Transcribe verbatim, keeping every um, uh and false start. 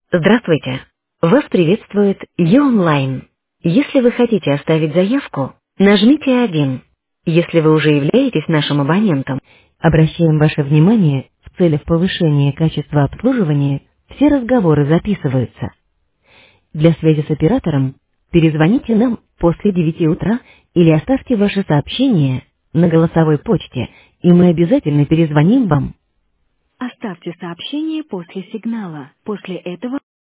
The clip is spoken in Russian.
Здравствуйте! Вас приветствует Ю-онлайн. Если вы хотите оставить заявку, нажмите один. Если вы уже являетесь нашим абонентом, обращаем ваше внимание, в целях повышения качества обслуживания все разговоры записываются. Для связи с оператором перезвоните нам после девяти утра или оставьте ваше сообщение на голосовой почте, и мы обязательно перезвоним вам. Оставьте сообщение после сигнала. После этого